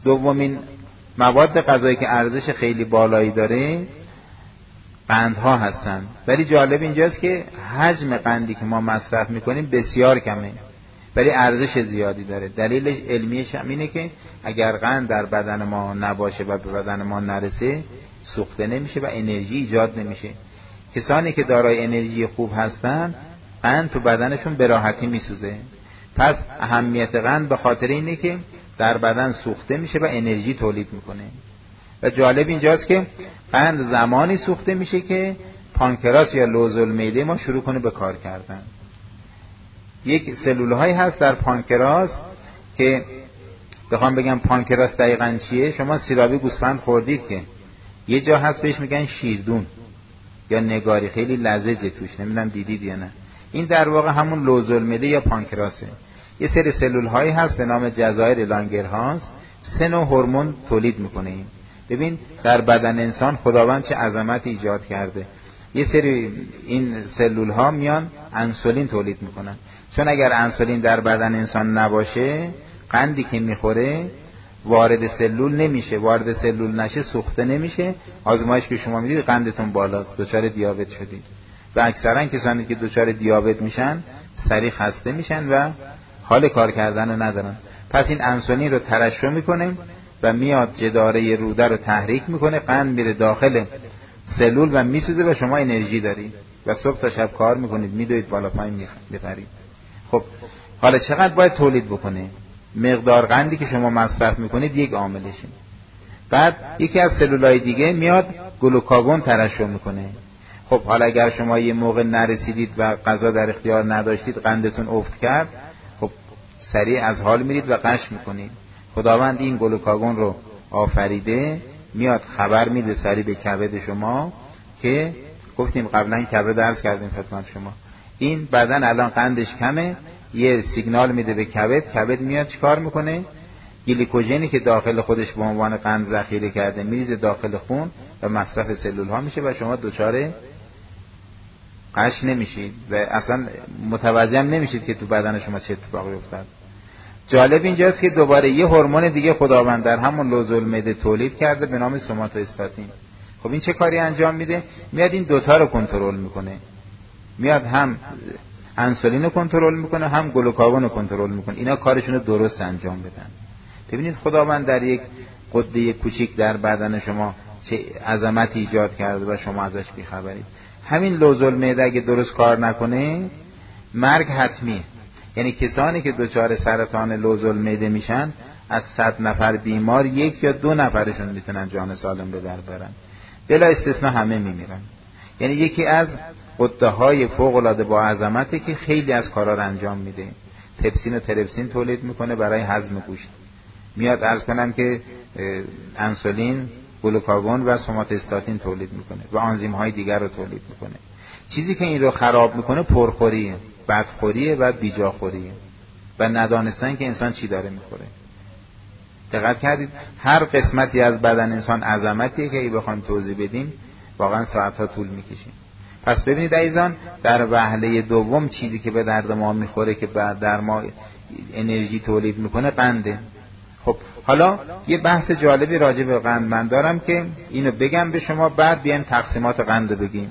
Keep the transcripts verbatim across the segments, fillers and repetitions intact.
دومین مواد غذایی که ارزش خیلی بالایی داره قندها هستن، ولی جالب اینجاست که حجم قندی که ما مصرف میکنیم بسیار کمه ولی ارزش زیادی داره. دلیلش علمیش هم اینه که اگر قند در بدن ما نباشه و به بدن ما نرسه سوخته نمیشه و انرژی ایجاد نمیشه. کسانی که دارای انرژی خوب هستن قند تو بدنشون به راحتی میسوزه. پس اهمیت قند به خاطر اینه که در بدن سوخته میشه و انرژی تولید میکنه. و جالب اینجاست که قند زمانی سوخته میشه که پانکراس یا لوزالمعده ما شروع کنه به کار کردن. یک سلول هایی هست در پانکراس که بخوام بگم پانکراس دقیقاً چیه، شما سیرابی گوسفند خوردید که یه جا هست بهش میگن شیردون یا نگاری، خیلی لزجه توش، نمیدونم دیدید یا نه. این در واقع همون لوزالمعده یا پانکراسه. یه سری سلول هایی هست به نام جزایر لانگرهانز، سه نوع هورمون تولید میکنه. این ببین در بدن انسان خداوند چه عظمت ایجاد کرده. یه سری این سلول ها میان انسولین تولید میکنن، چون اگر انسولین در بدن انسان نباشه قندی که میخوره وارد سلول نمیشه، وارد سلول نشه سوخته نمیشه. آزمایش که شما میدید قندتون بالاست، دچار دیابت شدید. و اکثرا کسانی که دچار دیابت میشن سریع خسته میشن و حال کار کردن رو ندارن. پس این انسولین رو ترشح میکنه و میاد جداره روده رو تحریک میکنه، قند میره داخل سلول و میسوزه و شما انرژی دارید و صبح تا شب کار میکنید، میدوید بالا پایین میپرید. خب حالا چقدر باید تولید بکنه؟ مقدار قندی که شما مصرف میکنید یک عاملشه. بعد یکی از سلولای دیگه میاد گلوکاگون ترشح میکنه. خب حالا اگر شما یه موقع نرسیدید و غذا در اختیار نداشتید، قندتون افت کرد، خب سریع از حال میرید و قش میکنید. خداوند این گلوکاگون رو آفریده، میاد خبر میده سریع به کبد شما که گفتیم قبلا کبد عرض کردیم خدمت شما، این بدن الان قندش کمه، یه سیگنال میده به کبد، کبد میاد چیکار میکنه؟ گلیکوژنی که داخل خودش به عنوان قند ذخیره کرده میریزه داخل خون و مصرف سلول ها میشه و شما دچار قش نمیشید و اصلا متوجه نمیشید که تو بدن شما چه اتفاقی افتاد. جالب اینجاست که دوباره یه هورمون دیگه خداوند در همون لوزالمعده تولید کرده به نام سوماتوستاتین. خب این چه کاری انجام میده؟ میاد این دوتا رو کنترل میکنه، میاد هم انسولین رو کنترل میکنه هم گلوکاگون رو کنترل میکنه. اینا کارشون رو درست انجام بدن. ببینید خداوند در یک قده کوچیک در بدن شما چه عظمتی ایجاد کرده و شما ازش بیخبرید. همین لوزالمعده اگه درست کار نکنه مرگ حتمیه. یعنی کسانی که دچار سرطان لوزالمعده میشن از صد نفر بیمار یک یا دو نفرشون میتونن جان سالم به در برن، بلا استثناء همه میمیرن. یعنی یکی از قده های فوق العاده با عظمتی که خیلی از کارا رو انجام میده. تپسین و ترپسین تولید میکنه برای هضم گوشت، میاد عرض کنم که انسولین، گلوکاگون و سوماتوستاتین تولید میکنه و آنزیم های دیگر رو تولید میکنه. چیزی که این رو خراب میکنه پرخوریه، بدخوریه و بیجاخوریه و ندانستن که انسان چی داره میخوره. دقت کردید؟ هر قسمتی از بدن انسان عظمتیه که اگه بخوایم توضیح بدیم واقعا ساعتها طول میکشیم. پس ببینید عزیزان، در وهله دوم چیزی که به درد ما میخوره که بعد در ما انرژی تولید میکنه قنده. خب حالا یه بحث جالبی راجع به قند من دارم که اینو بگم به شما، بعد بیایم تقسیمات قند رو بگیم.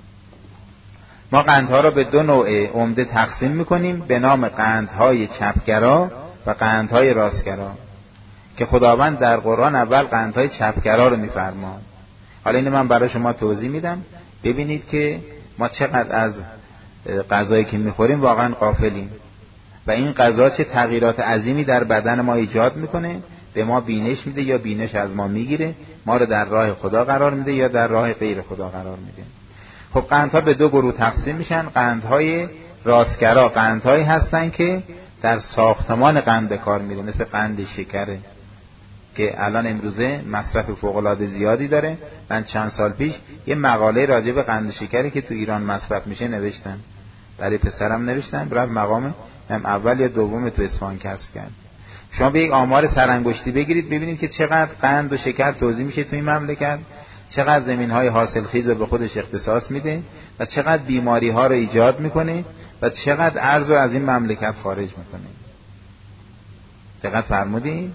ما قندها رو به دو نوع عمده تقسیم میکنیم به نام قندهای چپگرا و قندهای راستگرا که خداوند در قرآن اول قندهای چپگرا رو میفرما. حالا اینو من برای شما توضیح میدم ببینید که ما چقدر از غذایی که میخوریم واقعا غافلیم و این غذا چه تغییرات عظیمی در بدن ما ایجاد میکنه. به ما بینش میده یا بینش از ما میگیره، ما رو در راه خدا قرار میده یا در راه غیر خدا قرار میده. خب قندها به دو گروه تقسیم میشن. قندهای راستگرا قندهایی هستن که در ساختمان قند به کار میره، مثل قند شکره که الان امروزه مصرف فوق‌العاده زیادی داره. من چند سال پیش یه مقاله راجع به قند شکری که تو ایران مصرف میشه نوشتم، برای پسرم نوشتم، رفت مقام هم اول یا دوم تو اصفهان کسب کرد. شما به یک آمار سرانگشتی بگیرید ببینید که چقدر قند و شکر توزیع میشه تو این مملکت، چقدر زمینهای حاصلخیز رو به خودش اختصاص میده و چقدر بیماری ها رو ایجاد میکنه و چقدر ارز رو از این مملکت خارج میکنه. دقت فرمودین؟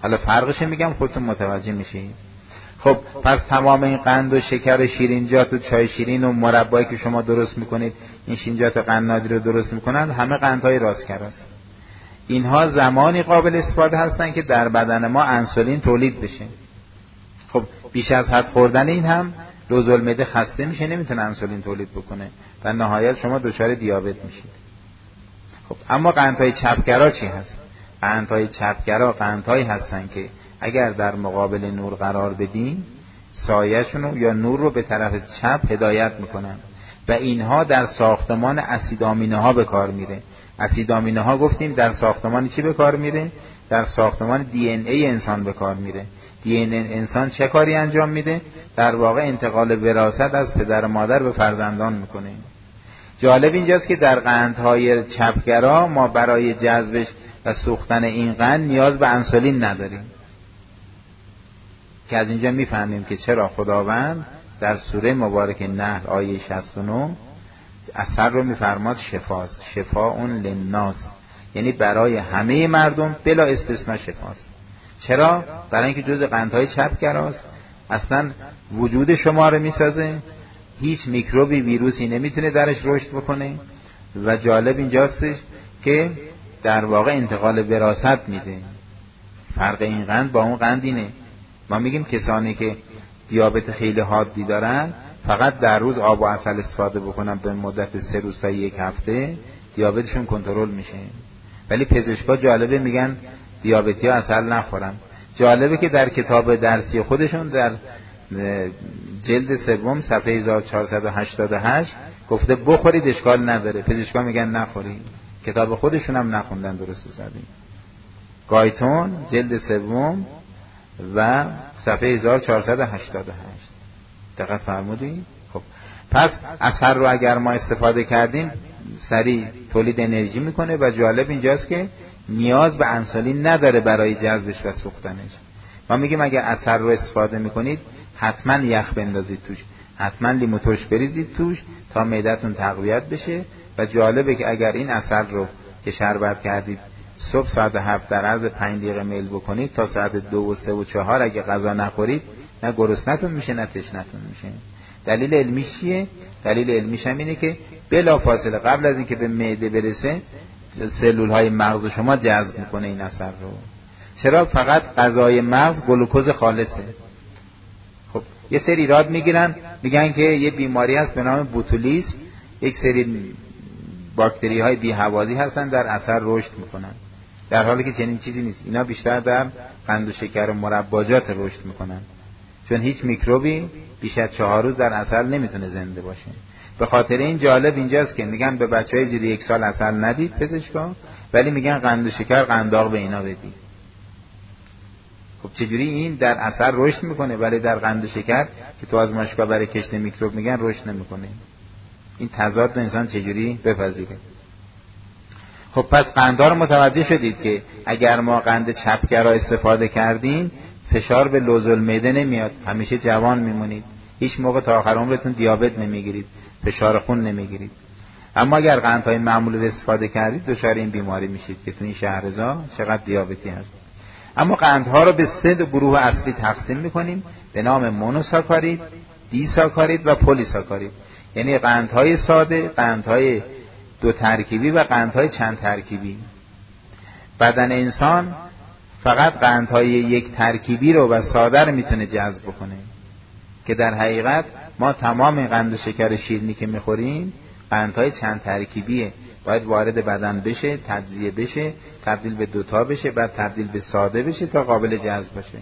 حالا فرقش میگم خودتون متوجه میشین. خب پس تمام این قند و شکر و شیرینجات و چای شیرین و مربایی که شما درست میکنید، این شینجات قنادی رو درست میکنند، همه قندهای راستکراست. اینها زمانی قابل استفاده هستن که در بدن ما انسولین تولید بشه. خب بیش از حد خوردن این هم لوزالمعده خسته میشه، نمیتونه انسولین تولید بکنه و نهایت شما دچار دیابت میشید. خب اما قندهای چپگرا چی هست؟ قندهای چپگرا قندهایی هستن که اگر در مقابل نور قرار بدیم سایه‌شون یا نور رو به طرف چپ هدایت میکنن و اینها در ساختمان اسید آمینه ها به کار میره. اسید آمینه ها گفتیم در ساختمان چی به کار میره؟ در ساختمان دی ان ای انسان به کار میره. دی ان ای انسان چه کاری انجام میده؟ در واقع انتقال وراثت از پدر و مادر به فرزندان میکنه. جالب اینجاست که در قندهای چپگرا ما برای جذبش و سوختن این قند نیاز به انسولین نداریم، که از اینجا میفهمیم که چرا خداوند در سوره مبارک نحل آیه شصت و نه اثر رو میفرماد شفاست، شفاء للناس، یعنی برای همه مردم بلا استثناء شفاست. چرا؟ برای اینکه جزء قندهای چپگراست، اصلا وجود شما رو میسازه، هیچ میکروبی ویروسی نمیتونه درش رشد بکنه و جالب اینجاستش که در واقع انتقال وراثت میده. فرق این قند با اون قند اینه، ما میگیم کسانی که دیابت خیلی حادی دارن فقط در روز آب و عسل استفاده بکنن به مدت سه روز تا یک هفته دیابتشون کنترل میشه. ولی پزشکا جالبه میگن دیابتی ها عسل نخورن. جالبه که در کتاب درسی خودشون در جلد سوم صفحه هزار و چهارصد و هشتاد و هشت گفته بخورید اشکال نداره، پزشکا میگن نخورید. کتاب خودشون هم نخوندن درست حسابی. گایتون جلد سوم و صفحه هزار و چهارصد و هشتاد و هشت دقت فرمودید؟ خب پس اثر رو اگر ما استفاده کردیم سریع تولید انرژی میکنه و جالب اینجاست که نیاز به انسولین نداره برای جذبش و سوختنش. ما میگیم اگر اثر رو استفاده میکنید حتما یخ بندازید توش، حتما لیمو ترش بریزید توش تا معدتون تقویت بشه. و جالبه که اگر این اثر رو که شربت کردید صبح ساعت هفت در عرض پنج دقیقه میل بکنید تا ساعت دو و سه و چهار اگه غذا نخورید نه گرسنتون میشه نه تشنتون میشه. دلیل علمیش چیه؟ دلیل علمیش هم اینه که بلا فاصله قبل از اینکه به معده برسه سلول های مغز شما جذب میکنه این اثر رو. چرا؟ فقط غذای مغز گلوکوز خالصه. خب یه سری ایراد میگیرن، میگن که یه بیماری هست به نام بوتولیسم، یک سری باکتری های بی هوازی هستن در اثر رشد میکنن، در حالی که چنین چیزی نیست. اینا بیشتر در قند و شکر و مرباجات رشد میکنن، چون هیچ میکروبی بیش از چهار روز در عسل نمیتونه زنده باشه. به خاطر این جالب اینجاست که میگن به بچهای زیر یک سال عسل ندید پزشکا، ولی میگن قند و شکر قنداق به اینا بدید. خب چجوری این در عسل رشد میکنه ولی در قند و شکر که تو آزمایشگاه برای کشت میکروب میگن رشد نمیکنه؟ این تضاد رو انسان چجوری بپذیره؟ خب پس قندها رو متوجه شدید که اگر ما قند چپگرا استفاده کردیم فشار به لوزالمعده نمیاد، همیشه جوان میمونید، هیچ موقع تا آخر عمرتون دیابت نمیگیرید، فشار خون نمیگیرید. اما اگر قندهای معمولی رو استفاده کردید دچار این بیماری میشید که تو این شهرزا چقدر دیابتی هست. اما قندها رو به سه گروه اصلی تقسیم میکنیم به نام مونوساکارید، دیساکارید و پلیساکارید. یعنی قندهای ساده، قندهای دو ترکیبی و قندهای چند ترکیبی. بدن انسان فقط قندهای یک ترکیبی رو و ساده رو میتونه جذب بکنه، که در حقیقت ما تمام این قند و شکر شیرینی که میخوریم قندهای چند ترکیبیه، باید وارد بدن بشه، تجزیه بشه، تبدیل به دوتا بشه، بعد تبدیل به ساده بشه تا قابل جذب باشه.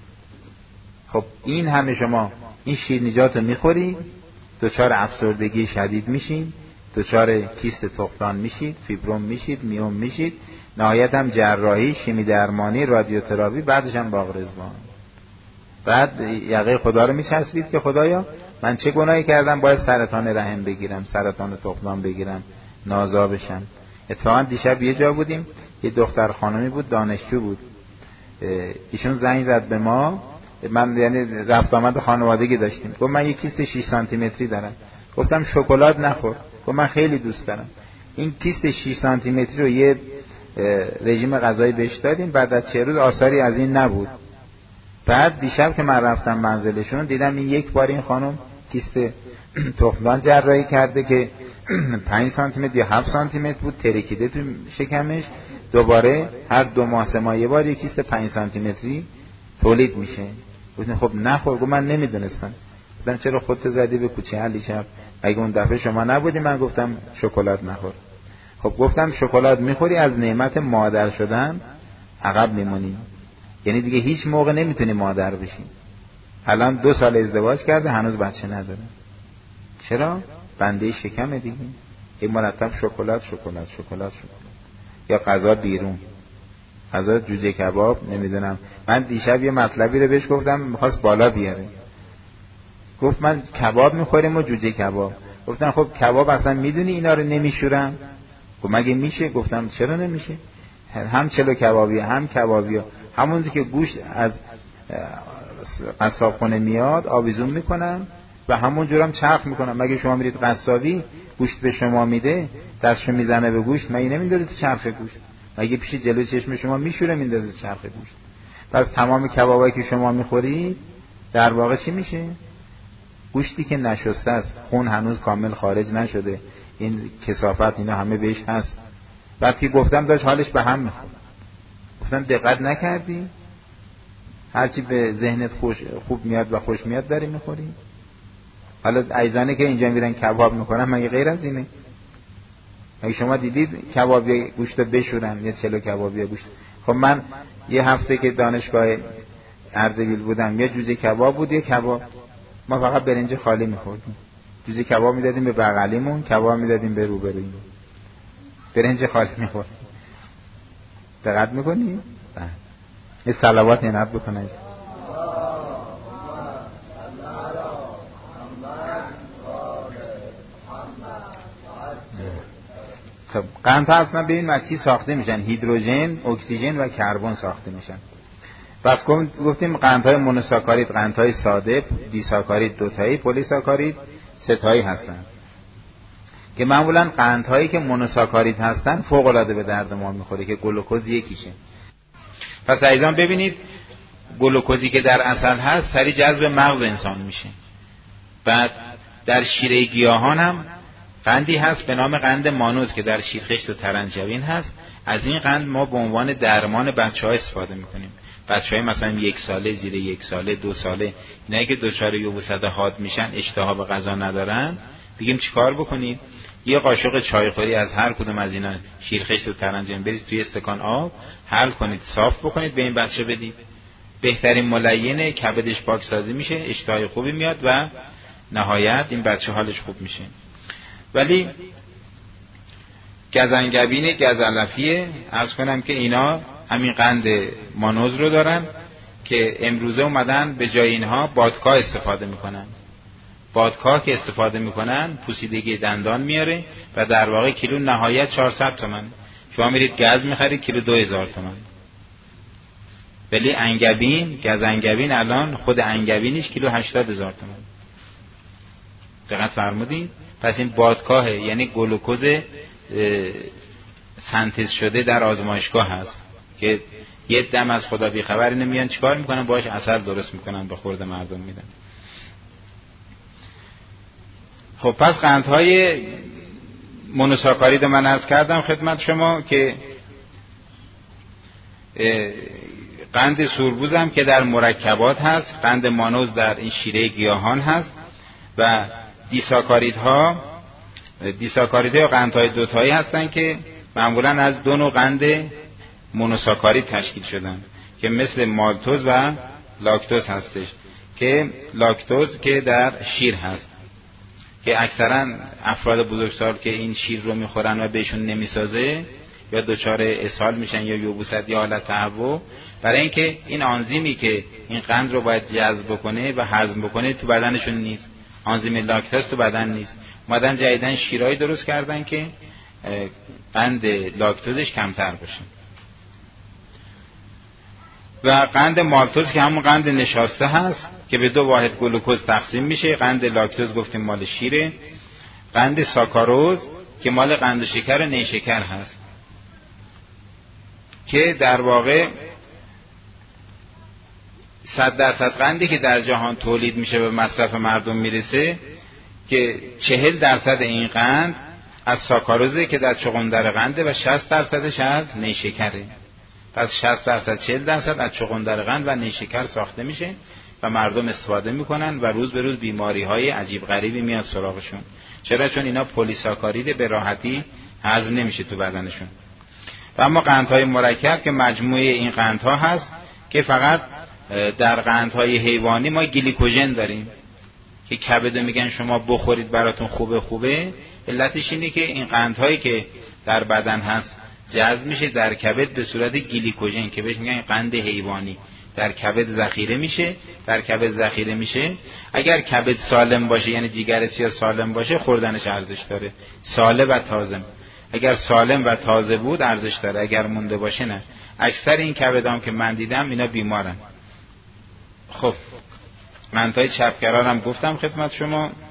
خب این همه شما این شیرینیجات رو میخورید، دچار افسردگی شدید میشید، دچار کیست تخمدان میشید، فیبروم میشید، میوم میشید، نهایت هم جراحی، شیمی درمانی، رادیوتراپی، بعدش هم باغ رضوان. بعد یقه خدا رو میچسبید که خدایا من چه گناهی کردم باید سرطان رحم بگیرم، سرطان تخمدان بگیرم، نازا بشم. اتفاقا دیشب یه جا بودیم، یه دختر خانمی بود، دانشجو بود، ایشون زنگ زد به ما، من یعنی رفت آمد خانوادگی داشتیم، گفت من یه کیست شش سانتی متری دارم. گفتم شکلات نخور. گفت من خیلی دوست دارم. این کیست شش سانتی متری رو یه رژیم غذایی بهش دادیم، بعد از چه روز آثاری از این نبود. بعد دیشب که من رفتم منزلشون دیدم این یک بار این خانم کیست تخمدان جراحی کرده که پنج سانتی متر یا هفت سانتی متر بود، ترکیده تو شکمش، دوباره هر دو ماه سه ماه یه بار یک کیست پنج سانتی متری تولید میشه. گفتم خب نخور. گفت من نمیدونستم. گفتم چرا خودت زدی به کوچه علی شب؟ مگه اون دفعه شما نبودی من گفتم شکلات نخور؟ خب گفتم شکلات میخوری از نعمت مادر شدن عقب میمونی، یعنی دیگه هیچ موقع نمیتونی مادر بشی. الان دو سال ازدواج کرده هنوز بچه نداره. چرا؟ بنده شکمه دیگه. این مرتب شکلات شکلات شکلات شکلات یا غذا بیرون، غذا جوجه کباب نمیدونم. من دیشب یه مطلبی رو بهش گفتم میخواست بالا بیاره، گفت من کباب میخوریم و جوجه کباب. گفتم خب کباب اصلا میدونی اینا رو نمیشورن؟ گفت مگه میشه؟ گفتم چرا نمیشه؟ هم چلو کبابیه هم کبابیه، همون که گوشت از قصاب خونه میاد آویزون میکنم و همون جورم چرخ میکنم. مگه شما میرید قصابی گوشت به شما میده دستشو میزنه به گوشت، مگه نمیندازه تو چرخ گوشت؟ مگه پیش جلوی چشم شما میشوره میندازه تو چرخ گوشت؟ پس تمام کبابایی که شما میخورید در واقع چی میشه؟ گوشتی که نشسته است، خون هنوز کامل خارج نشده، این کثافت اینا همه بهش هست. بعد که گفتم داشت حالش به هم میخورد. گفتم دقت نکردی؟ هرچی به ذهنت خوش خوب میاد و خوش میاد داری میخوری. حالا ایزانه که اینجا میرن کباب میکنن مگه غیر از اینه؟ مگه شما دیدید کبابی گوشت بشورن یا چلو کبابی گوشت؟ خب من یه هفته که دانشگاه اردبیل بودم یه جوجه کباب بود یه کباب، ما فقط برنج خالی میخوردیم. جوجه کباب میدادیم به بغلیمون، کباب میدادیم به روبرویمون، برنج خالی میخوردیم. دقت میکنی؟ بله. یه صلوات عنایت بکنید. خب قندها اصلا ببین از چی ساخته میشن؟ هیدروژن، اکسیژن و کربن ساخته میشن. پس گفتیم قندهای مونوساکارید قندهای ساده، دیساکارید دوتایی، پلی ساکارید ستایی هستن که معمولا قندهایی که مونوساکارید هستن فوق العاده به درد ما میخوره که گلوکوز یکیشه. پس عزیزان ببینید گلوکوزی که در عسل هست سریع جذب مغز انسان میشه. بعد در شیره گیاهان هم قندی هست به نام قند مانوز که در شیرخشت و ترنجبین هست. از این قند ما به عنوان درمان بچه‌ها استفاده میکنیم. بچه‌های مثلا یک ساله، زیر یک ساله، دو ساله، اینایی که دچار یبوست حاد میشن، اشتها به غذا ندارن، بگیم چیکار بکنید؟ یه قاشق چایخوری از هر کدوم از اینا شیرخشت و ترنجبین بریز توی استکان آب، حل کنید، صاف بکنید، به این بچه بدید. بهترین ملینه، کبدش پاکسازی میشه، اشتهای خوبی میاد و نهایت این بچه حالش خوب میشه. ولی گزنگبین گزعلفیه، عرض کنم که اینا همین قند مانوز رو دارن که امروزه اومدن به جای اینها بادکاه استفاده میکنن. بادکاه که استفاده میکنن پوسیدگی دندان میاره و در واقع کیلو نهایت چهارصد تومن. شما میرید گز میخرید کیلو دو هزار تومن. ولی انگبین، گزنگبین الان خود انگبینش کیلو هشتاد هزار تومن. دقت فرمودین؟ پس این بادکاه یعنی گلوکوز سنتز شده در آزمایشگاه هست که یه دم از خدا بی خبری نمیان چیکار میکنن باهاش عسل درست میکنن به خورد مردم میدن. خب پس قندهای مونوساکارید من عرض کردم خدمت شما که قند سوربوز هم که در مرکبات هست، قند مانوز در این شیره گیاهان هست و دیساکاریدها دیساکاریدها یا قندهای دوتایی هستن که معمولا از دو نوع قند مونوساکارید تشکیل شدن که مثل مالتوز و لاکتوز هستش که لاکتوز که در شیر هست که اکثرا افراد بزرگسال که این شیر رو میخورن و بهشون نمیسازه یا دچار اسهال میشن یا یبوست یا حالت تهوع، برای اینکه این آنزیمی که این قند رو باید جذب بکنه و هضم بکنه تو بدنشون نیست، آنزیم لاکتاز تو بدن نیست. اومدن جدیدن شیرایی درست کردن که قند لاکتوزش کمتر باشه. و قند مالتوز که همون قند نشاسته هست که به دو واحد گلوکوز تقسیم میشه. قند لاکتوز گفتیم مال شیره، قند ساکاروز که مال قند و شکر و نیشکر هست. که در واقع صد درصد قندی که در جهان تولید میشه به مصرف مردم میرسه که چهل درصد این قند از ساکاروزه که در چغندر قنده و شصت درصدش از نیشکره. پس شصت درصد چهل درصد از چغندر قند و نیشکر ساخته میشه و مردم استفاده میکنن و روز به روز بیماری های عجیب غریبی میاد سراغشون. چرا؟ چون اینا پلیساکارید به راحتی هضم نمیشه تو بدنشون. و اما قندهای مرکب که مجموعه این قندها هست که فقط در قندهای حیوانی ما گلیکوژن داریم که کبد میگن شما بخورید براتون خوبه خوبه. علتش اینه که این قندهایی که در بدن هست جذب میشه در کبد به صورت گلیکوژن که بهش میگن قند حیوانی، در کبد ذخیره میشه. در کبد ذخیره میشه اگر کبد سالم باشه، یعنی جگر سیاه سالم باشه، خوردنش ارزش داره، سالم و تازه. اگر سالم و تازه بود ارزش داره، اگر مونده باشه نه. اکثر این کبدام که من دیدم اینا بیمارن. خب قندهای چپگران هم گفتم خدمت شما.